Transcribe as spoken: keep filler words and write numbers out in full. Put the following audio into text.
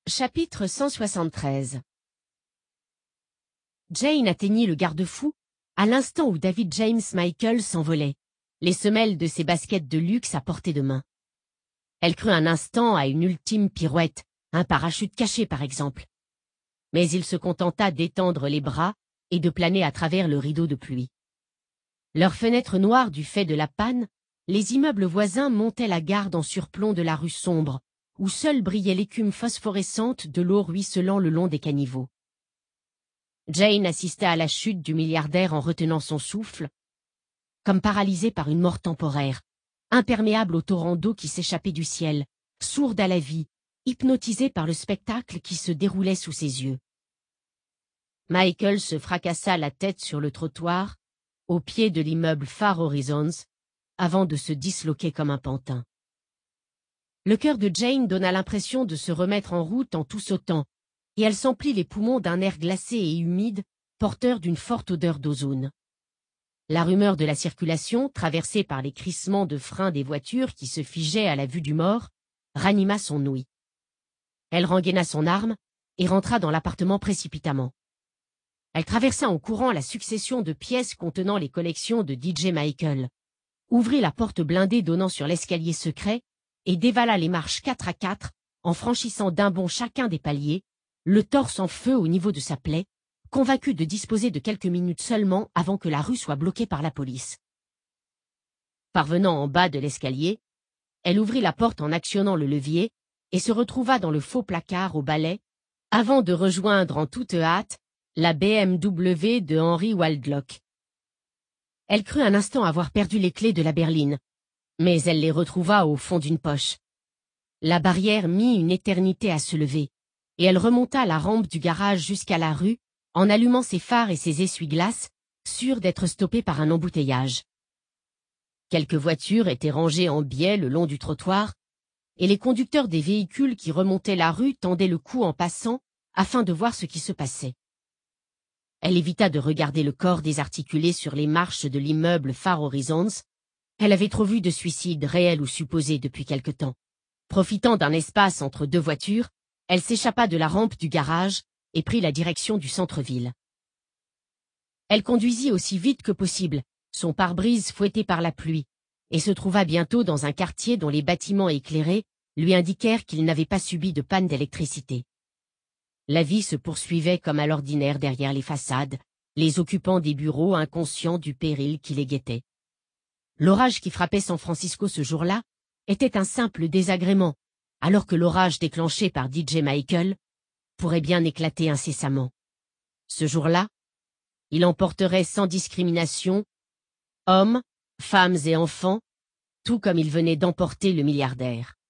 Chapitre cent soixante-treize. Jane atteignit le garde-fou à l'instant où David James Michael s'envolait, les semelles de ses baskets de luxe à portée de main. Elle crut un instant à une ultime pirouette, un parachute caché par exemple. Mais il se contenta d'étendre les bras et de planer à travers le rideau de pluie. Leurs fenêtres noires du fait de la panne, les immeubles voisins montaient la garde en surplomb de la rue sombre, où seule brillait l'écume phosphorescente de l'eau ruisselant le long des caniveaux. Jane assista à la chute du milliardaire en retenant son souffle, comme paralysée par une mort temporaire, imperméable au torrent d'eau qui s'échappait du ciel, sourde à la vie, hypnotisée par le spectacle qui se déroulait sous ses yeux. Michael se fracassa la tête sur le trottoir, au pied de l'immeuble Far Horizons, avant de se disloquer comme un pantin. Le cœur de Jane donna l'impression de se remettre en route en tout sautant, et elle s'emplit les poumons d'un air glacé et humide, porteur d'une forte odeur d'ozone. La rumeur de la circulation, traversée par les crissements de freins des voitures qui se figeaient à la vue du mort, ranima son ouïe. Elle rengaina son arme et rentra dans l'appartement précipitamment. Elle traversa en courant la succession de pièces contenant les collections de D J Michael, ouvrit la porte blindée donnant sur l'escalier secret et dévala les marches quatre à quatre en franchissant d'un bond chacun des paliers, le torse en feu au niveau de sa plaie, convaincue de disposer de quelques minutes seulement avant que la rue soit bloquée par la police. Parvenant en bas de l'escalier, elle ouvrit la porte en actionnant le levier et se retrouva dans le faux placard au balai, avant de rejoindre en toute hâte la B M W de Henry Waldlock. Elle crut un instant avoir perdu les clés de la berline, mais elle les retrouva au fond d'une poche. La barrière mit une éternité à se lever, et elle remonta la rampe du garage jusqu'à la rue, en allumant ses phares et ses essuie-glaces, sûre d'être stoppée par un embouteillage. Quelques voitures étaient rangées en biais le long du trottoir, et les conducteurs des véhicules qui remontaient la rue tendaient le cou en passant, afin de voir ce qui se passait. Elle évita de regarder le corps désarticulé sur les marches de l'immeuble Far Horizons. Elle avait trop vu de suicides réels ou supposés depuis quelque temps. Profitant d'un espace entre deux voitures, elle s'échappa de la rampe du garage et prit la direction du centre-ville. Elle conduisit aussi vite que possible, son pare-brise fouetté par la pluie, et se trouva bientôt dans un quartier dont les bâtiments éclairés lui indiquèrent qu'il n'avait pas subi de panne d'électricité. La vie se poursuivait comme à l'ordinaire derrière les façades, les occupants des bureaux inconscients du péril qui les guettait. L'orage qui frappait San Francisco ce jour-là était un simple désagrément, alors que l'orage déclenché par D J Michael pourrait bien éclater incessamment. Ce jour-là, il emporterait sans discrimination hommes, femmes et enfants, tout comme il venait d'emporter le milliardaire.